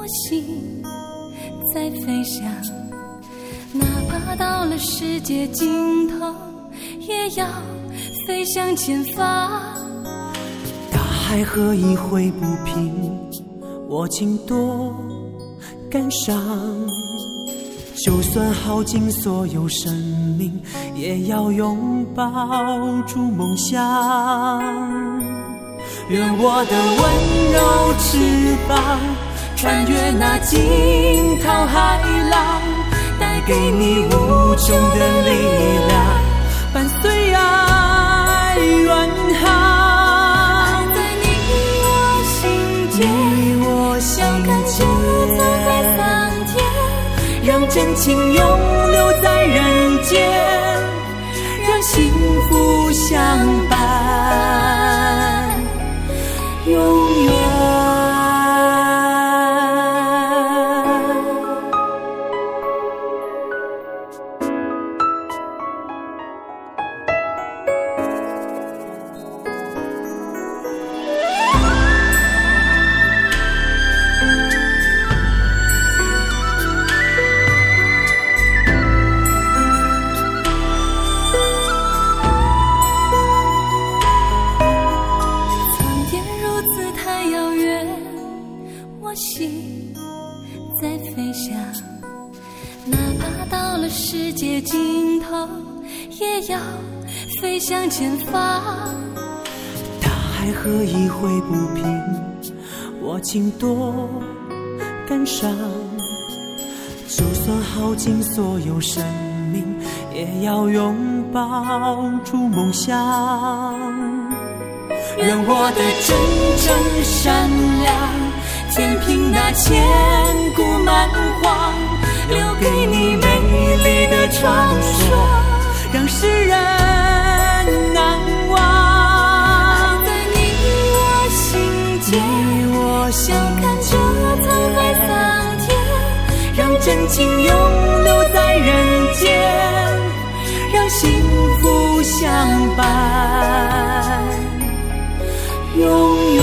心在飞翔，哪怕到了世界尽头，也要飞向前方。 大海何以会不平？我尽多感伤。就算耗尽所有生命，也要拥抱住梦想。愿我的温柔翅膀穿越那惊涛骇浪，带给你无穷的力量，伴随爱远航。 爱在你我心间， 你我心间， 沧海桑田， 让真情永留在人间，让幸福相伴永远。 我心在飞翔，哪怕到了世界尽头，也要飞向前方。 大海何以会不平？我尽多感伤。就算耗尽所有生命，也要拥抱住梦想。愿我的真诚善良填平那千古蛮荒，留给你美丽的传说，让世人难忘。 在你我心间， 你我心看着沧海桑田， 让真情永留在人间，让幸福相伴永远。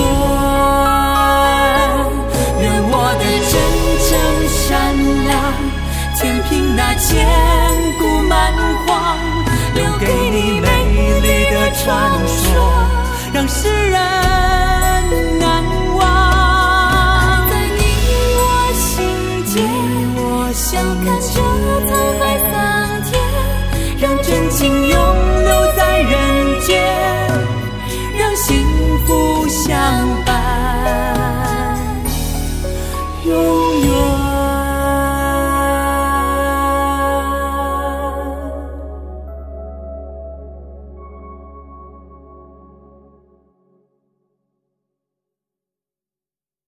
填平那千古蛮荒，留给你美丽的传说，让世人难忘。 在你我心间， 看着沧海桑